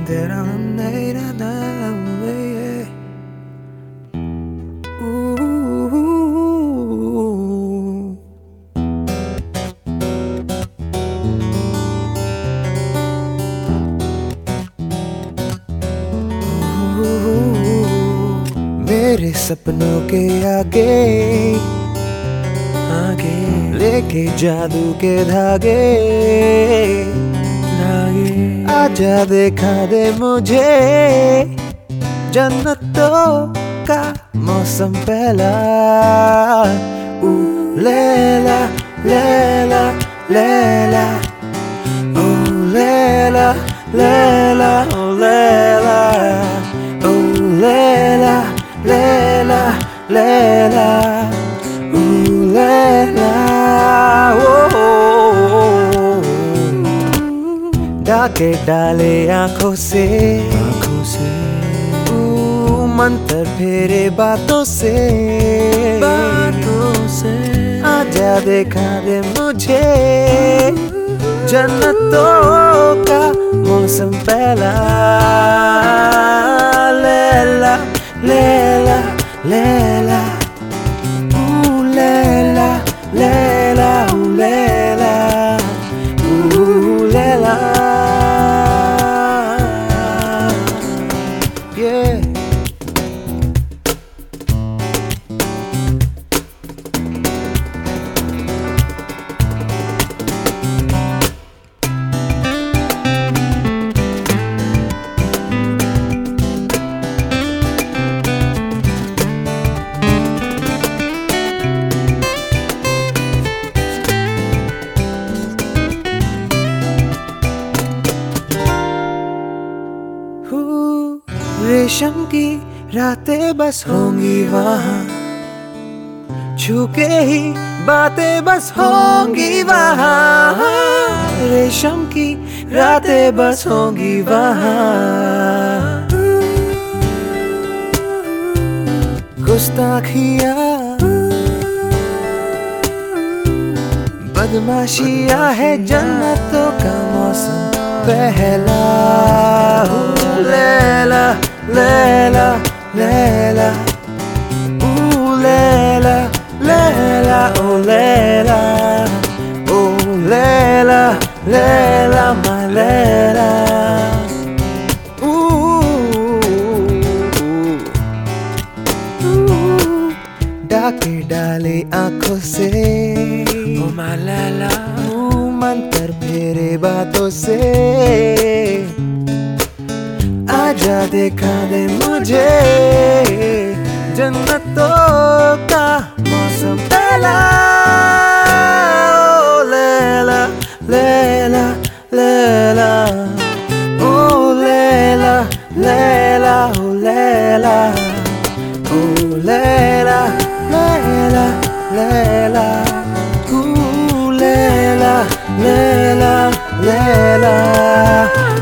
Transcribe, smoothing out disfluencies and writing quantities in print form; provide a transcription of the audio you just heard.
तेरा मेरा नाम है मेरे सपनों के आगे आगे लेके जादू के धागे आजा दिखा दे मुझे जन्नतों का मौसम पहला लैला लैला लैला ओ लैला लैला ओ लैला ओ लैला लैला लैला ओ लैला डाके डाले आंखों से मंतर फेरे बातों से आजा दिखा दे मुझे जन्नतों का मौसम पहला लैला लैला लैला लैला लैला लैला लैला रेशम की रातें बस होंगी वहाँ छू के ही बातें बस होंगी वहाँ रेशम की रातें बस होंगी वहाँ गुस्ताखियाँ बदमाशियाँ है जन्नतों का मौसम पहला लैला लैला लैला लैला लैला ओ लैला ओ लैला लैला मा लैला डाके डाले आंखों से ओ मा लैला मंतर फेरे बातों से आजा दिखा दे मुझे जन्नतों का मौसम पहला ओ लैला लैला लैला ओ लैला लैला ओ लैला ओ लैला लैला लैला लैला लैला लैला